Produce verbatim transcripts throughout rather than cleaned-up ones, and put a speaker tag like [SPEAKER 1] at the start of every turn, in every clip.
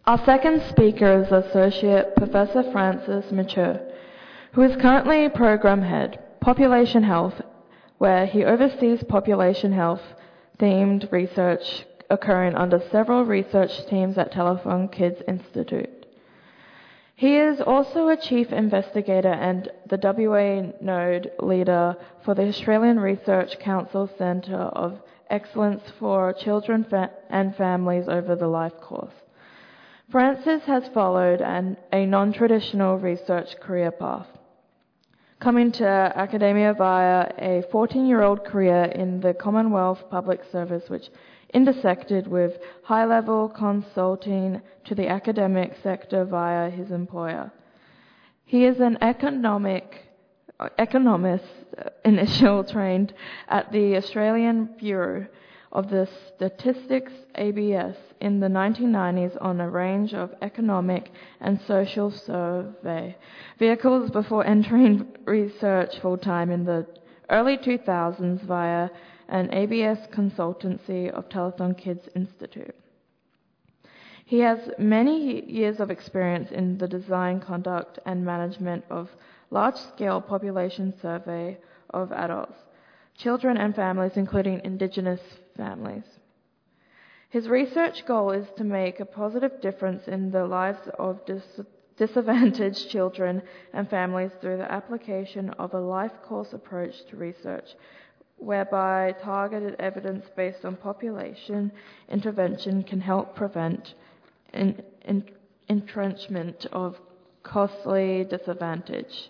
[SPEAKER 1] Our second speaker is Associate Professor Francis Mature, who is currently Program Head, Population Health, where he oversees population health themed research occurring under several research teams at Telethon Kids Institute. He is also a Chief Investigator and the W A Node Leader for the Australian Research Council Centre of Excellence for Children fa- and Families over the life course. Francis has followed an, a non-traditional research career path, coming to academia via a fourteen-year-old career in the Commonwealth Public Service, which intersected with high-level consulting to the academic sector via his employer. He is an economic economist, initially trained at the Australian Bureau of the Statistics, A B S, in the nineteen nineties on a range of economic and social survey vehicles before entering research full-time in the early two thousands via an A B S consultancy of Telethon Kids Institute. He has many years of experience in the design, conduct, and management of large-scale population survey of adults, children and families, including Indigenous families. His research goal is to make a positive difference in the lives of dis- disadvantaged children and families through the application of a life course approach to research, whereby targeted evidence based on population intervention can help prevent in, in, entrenchment of costly disadvantage.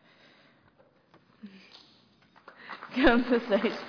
[SPEAKER 1] Come to the stage.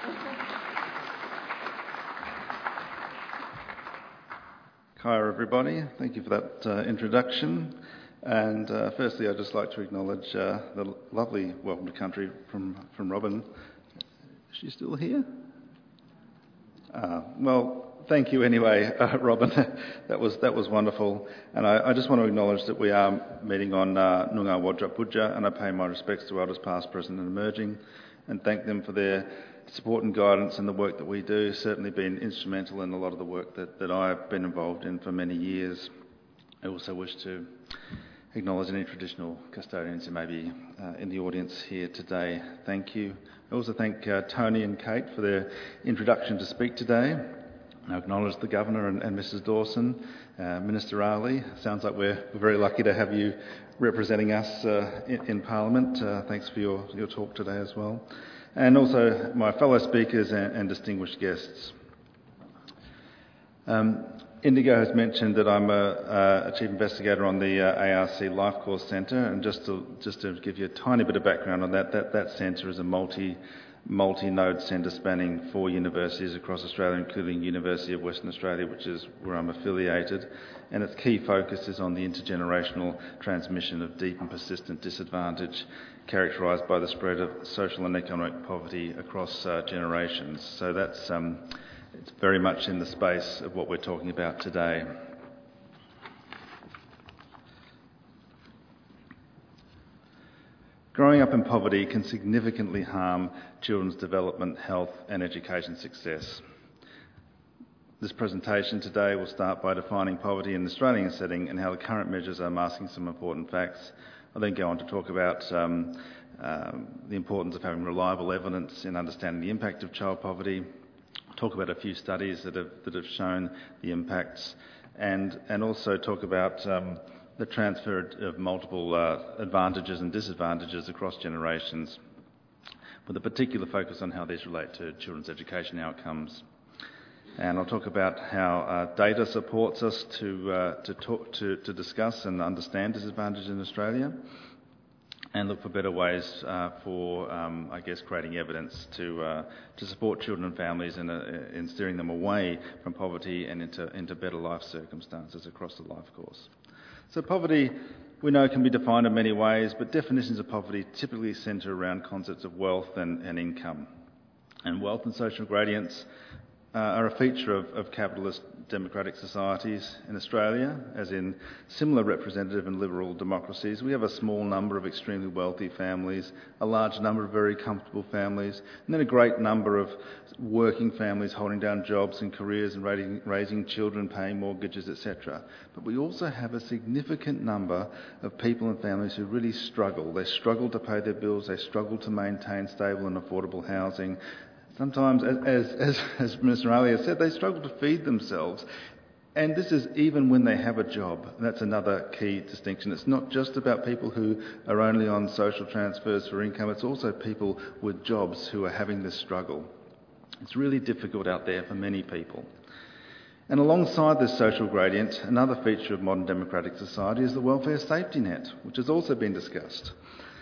[SPEAKER 2] Hi everybody, thank you for that uh, introduction. And uh, firstly, I'd just like to acknowledge uh, the lovely welcome to country from, from Robin. Is she still here? Uh, well, thank you anyway, uh, Robin. that was that was wonderful. And I, I just want to acknowledge that we are meeting on uh, Noongar Wadjuk Budja, and I pay my respects to elders past, present and emerging, and thank them for their support and guidance and the work that we do. Certainly been instrumental in a lot of the work that, that I've been involved in for many years. I also wish to acknowledge any traditional custodians who may be uh, in the audience here today. Thank you. I also thank uh, Tony and Kate for their introduction to speak today. I acknowledge the Governor and, and Missus Dawson, uh, Minister Ali. Sounds like we're, we're very lucky to have you representing us uh, in, in Parliament. Uh, thanks for your, your talk today as well. And also my fellow speakers and, and distinguished guests. Um, Indigo has mentioned that I'm a, a Chief Investigator on the uh, A R C Life Course Centre, and just to, just to give you a tiny bit of background on that, that, that centre is a multi, multi-node centre spanning four universities across Australia, including University of Western Australia, which is where I'm affiliated, and its key focus is on the intergenerational transmission of deep and persistent disadvantage, characterised by the spread of social and economic poverty across uh, generations. So that's um, it's very much in the space of what we're talking about today. Growing up in poverty can significantly harm children's development, health and education success. This presentation today will start by defining poverty in the Australian setting and how the current measures are masking some important facts. I'll then go on to talk about um, um, the importance of having reliable evidence in understanding the impact of child poverty, talk about a few studies that have, that have shown the impacts, and, and also talk about um, the transfer of multiple uh, advantages and disadvantages across generations, with a particular focus on how these relate to children's education outcomes. And I'll talk about how uh, data supports us to, uh, to, talk, to, to discuss and understand disadvantage in Australia, and look for better ways uh, for, um, I guess, creating evidence to uh, to support children and families in, a, in steering them away from poverty and into, into better life circumstances across the life course. So poverty, we know, can be defined in many ways, but definitions of poverty typically centre around concepts of wealth and, and income. And wealth and social gradients uh, are a feature of, of capitalist democratic societies in Australia, as in similar representative and liberal democracies. We have a small number of extremely wealthy families, a large number of very comfortable families, and then a great number of working families holding down jobs and careers and raising, raising children, paying mortgages, et cetera. But we also have a significant number of people and families who really struggle. They struggle to pay their bills, they struggle to maintain stable and affordable housing. Sometimes, as, as, as Minister Ali has said, they struggle to feed themselves. And this is even when they have a job. And that's another key distinction. It's not just about people who are only on social transfers for income, it's also people with jobs who are having this struggle. It's really difficult out there for many people. And alongside this social gradient, another feature of modern democratic society is the welfare safety net, which has also been discussed.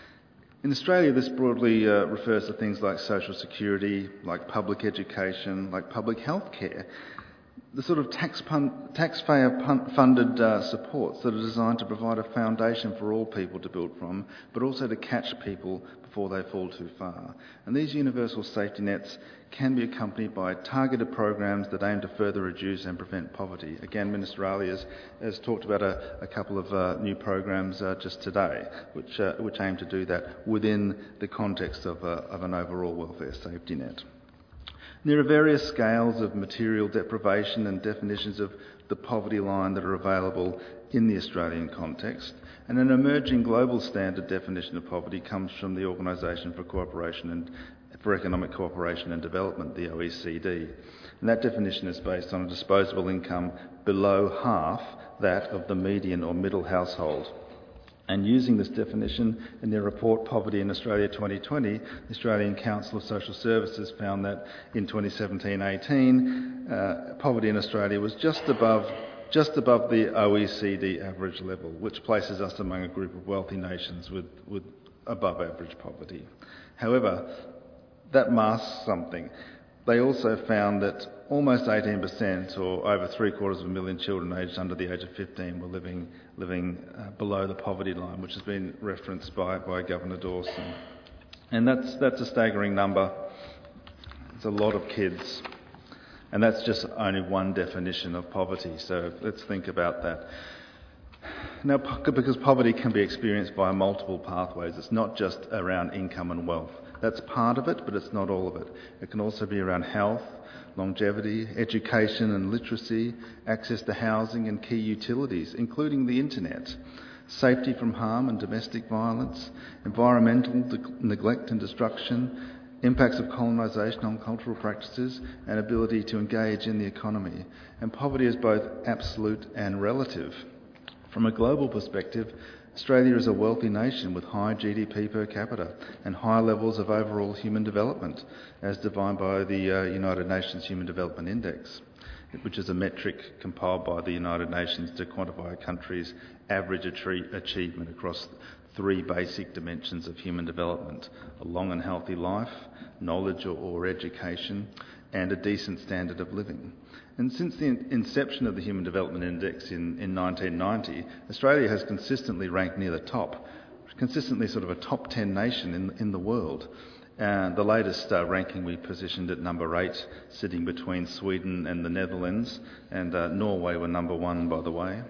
[SPEAKER 2] In Australia, this broadly uh, refers to things like social security, like public education, like public health care, the sort of tax pun- taxpayer-funded uh, supports that are designed to provide a foundation for all people to build from, but also to catch people before they fall too far. And these universal safety nets can be accompanied by targeted programs that aim to further reduce and prevent poverty. Again, Minister Ali has, has talked about a, a couple of uh, new programs uh, just today, which, uh, which aim to do that within the context of, uh, of an overall welfare safety net. There are various scales of material deprivation and definitions of the poverty line that are available in the Australian context, and an emerging global standard definition of poverty comes from the Organisation for Cooperation and for Economic Cooperation and Development, the O E C D. And that definition is based on a disposable income below half that of the median or middle household. And using this definition in their report Poverty in Australia twenty twenty, the Australian Council of Social Services found that in twenty seventeen eighteen, uh, poverty in Australia was just above just above the O E C D average level, which places us among a group of wealthy nations with, with above average poverty. However, that masks something. They also found that almost eighteen percent, or over three quarters of a million children aged under the age of fifteen, were living living uh, below the poverty line, which has been referenced by, by Governor Dawson. And that's that's a staggering number. It's a lot of kids. And that's just only one definition of poverty, so let's think about that. Now, because poverty can be experienced by multiple pathways, it's not just around income and wealth. That's part of it, but it's not all of it. It can also be around health, longevity, education and literacy, access to housing and key utilities, including the internet, safety from harm and domestic violence, environmental de- neglect and destruction, impacts of colonisation on cultural practices, and ability to engage in the economy. And poverty is both absolute and relative. From a global perspective, Australia is a wealthy nation with high G D P per capita and high levels of overall human development, as defined by the uh, United Nations Human Development Index, which is a metric compiled by the United Nations to quantify a country's average atri- achievement across three basic dimensions of human development: a long and healthy life, knowledge or, or education, and a decent standard of living. And since the inception of the Human Development Index in, in nineteen ninety, Australia has consistently ranked near the top, consistently sort of a top ten nation in, in the world. And the latest uh, ranking we positioned at number eight, sitting between Sweden and the Netherlands, and uh, Norway were number one, by the way.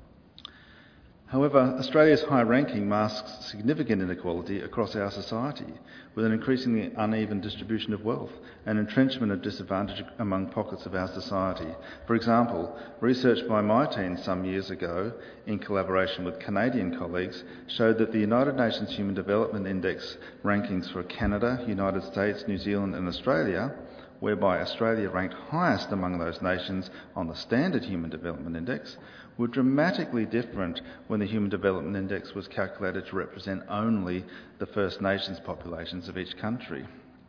[SPEAKER 2] However, Australia's high ranking masks significant inequality across our society, with an increasingly uneven distribution of wealth and entrenchment of disadvantage among pockets of our society. For example, research by my team some years ago, in collaboration with Canadian colleagues, showed that the United Nations Human Development Index rankings for Canada, United States, New Zealand and Australia, whereby Australia ranked highest among those nations on the Standard Human Development Index, were dramatically different when the Human Development Index was calculated to represent only the First Nations populations of each country.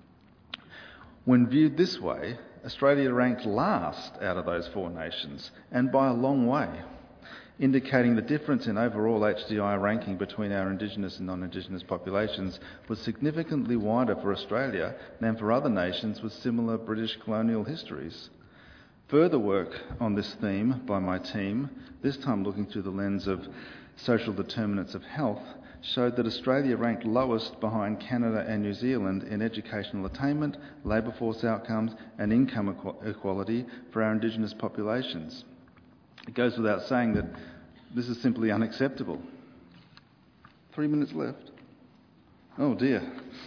[SPEAKER 2] When viewed this way, Australia ranked last out of those four nations, and by a long way, indicating the difference in overall H D I ranking between our Indigenous and non-Indigenous populations was significantly wider for Australia than for other nations with similar British colonial histories. Further work on this theme by my team, this time looking through the lens of social determinants of health, showed that Australia ranked lowest behind Canada and New Zealand in educational attainment, labour force outcomes and income equality for our Indigenous populations. It goes without saying that this is simply unacceptable. Three minutes left. Oh dear.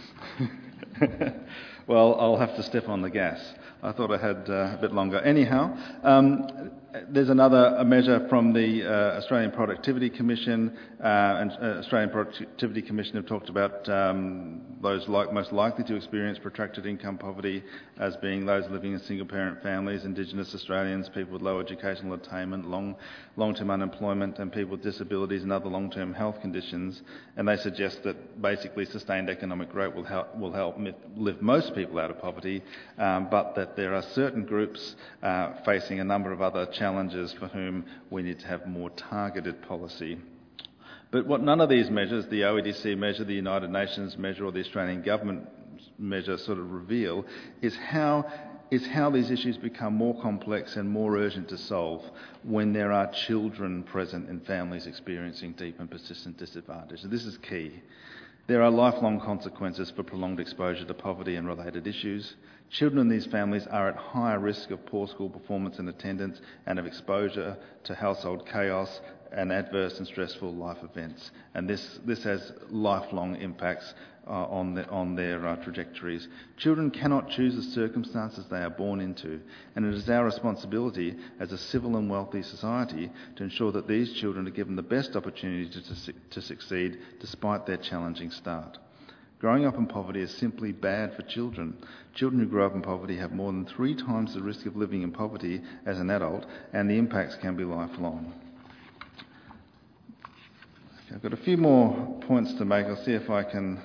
[SPEAKER 2] Well, I'll have to step on the gas. I thought I had uh, a bit longer. Anyhow, um, there's another measure from the uh, Australian Productivity Commission, uh, and uh, Australian Productivity Commission have talked about um, those like, most likely to experience protracted income poverty as being those living in single-parent families, Indigenous Australians, people with low educational attainment, long, long-term unemployment, and people with disabilities and other long-term health conditions. And they suggest that basically sustained economic growth will help, will help lift most people out of poverty, um, but that there are certain groups uh, facing a number of other challenges for whom we need to have more targeted policy. But what none of these measures, the O E D C measure, the United Nations measure or the Australian government measure sort of reveal, is how is how these issues become more complex and more urgent to solve when there are children present in families experiencing deep and persistent disadvantage. So this is key. There are lifelong consequences for prolonged exposure to poverty and related issues. Children in these families are at higher risk of poor school performance and attendance and of exposure to household chaos and adverse and stressful life events. And this, this has lifelong impacts uh, on, the, on their uh, trajectories. Children cannot choose the circumstances they are born into, and it is our responsibility as a civil and wealthy society to ensure that these children are given the best opportunity to, to, to succeed despite their challenging start. Growing up in poverty is simply bad for children. Children who grow up in poverty have more than three times the risk of living in poverty as an adult, and the impacts can be lifelong. Okay, I've got a few more points to make. I'll see if I can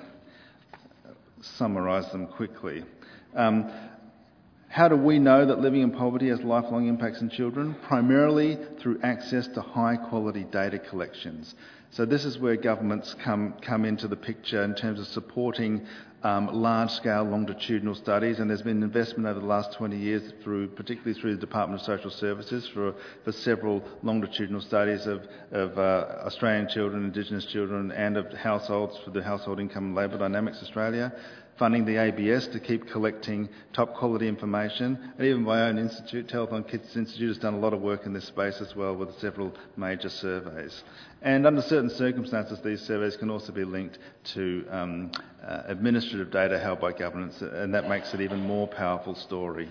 [SPEAKER 2] summarise them quickly. Um, How do we know that living in poverty has lifelong impacts on children? Primarily through access to high-quality data collections. So this is where governments come come into the picture in terms of supporting um, large-scale longitudinal studies, and there's been investment over the last twenty years, through particularly through the Department of Social Services, for, for several longitudinal studies of, of uh, Australian children, Indigenous children, and of households for the Household Income and Labour Dynamics Australia. Funding the A B S to keep collecting top quality information, and even my own institute, Telethon Kids Institute, has done a lot of work in this space as well with several major surveys. And under certain circumstances, these surveys can also be linked to um, uh, administrative data held by governments, and that makes it even more powerful story.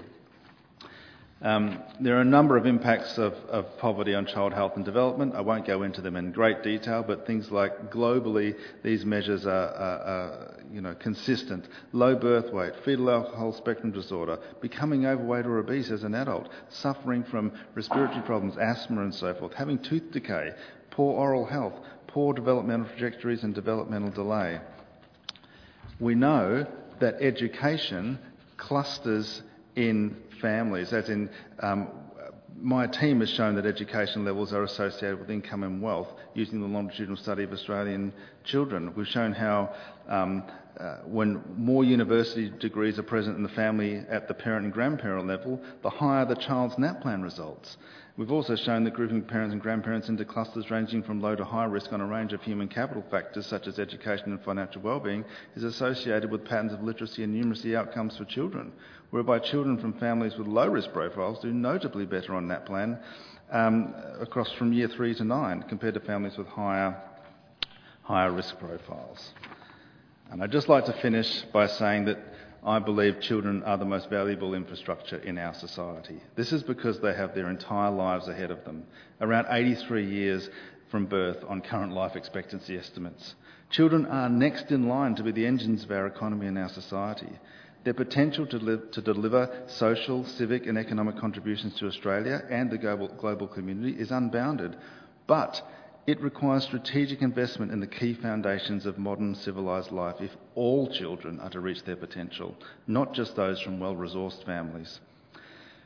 [SPEAKER 2] Um, there are a number of impacts of, of poverty on child health and development. I won't go into them in great detail, but things like globally, these measures are, are, are you know, consistent. Low birth weight, fetal alcohol spectrum disorder, becoming overweight or obese as an adult, suffering from respiratory problems, asthma and so forth, having tooth decay, poor oral health, poor developmental trajectories and developmental delay. We know that education clusters in families, as in um, my team has shown that education levels are associated with income and wealth using the longitudinal study of Australian children. We've shown how um, uh, when more university degrees are present in the family at the parent and grandparent level, the higher the child's NAPLAN results. We've also shown that grouping parents and grandparents into clusters ranging from low to high risk on a range of human capital factors such as education and financial wellbeing is associated with patterns of literacy and numeracy outcomes for children, whereby children from families with low risk profiles do notably better on NAPLAN um, across from year three to nine compared to families with higher, higher risk profiles. And I'd just like to finish by saying that I believe children are the most valuable infrastructure in our society. This is because they have their entire lives ahead of them, around eighty-three years from birth on current life expectancy estimates. Children are next in line to be the engines of our economy and our society. Their potential to, live, to deliver social, civic and economic contributions to Australia and the global, global community is unbounded, but it requires strategic investment in the key foundations of modern civilised life if all children are to reach their potential, not just those from well-resourced families.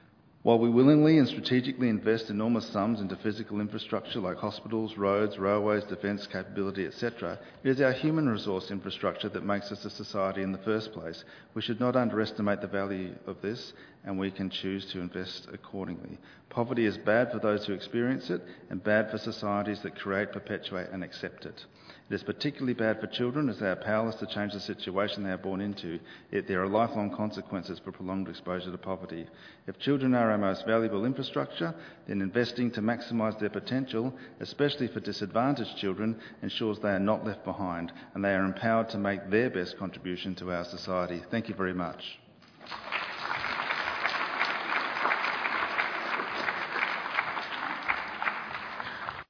[SPEAKER 2] While we willingly and strategically invest enormous sums into physical infrastructure like hospitals, roads, railways, defence capability, et cetera, it is our human resource infrastructure that makes us a society in the first place. We should not underestimate the value of this, and we can choose to invest accordingly. Poverty is bad for those who experience it and bad for societies that create, perpetuate and accept it. It is particularly bad for children as they are powerless to change the situation they are born into, yet there are lifelong consequences for prolonged exposure to poverty. If children are our most valuable infrastructure, then investing to maximise their potential, especially for disadvantaged children, ensures they are not left behind and they are empowered to make their best contribution to our society. Thank you very much.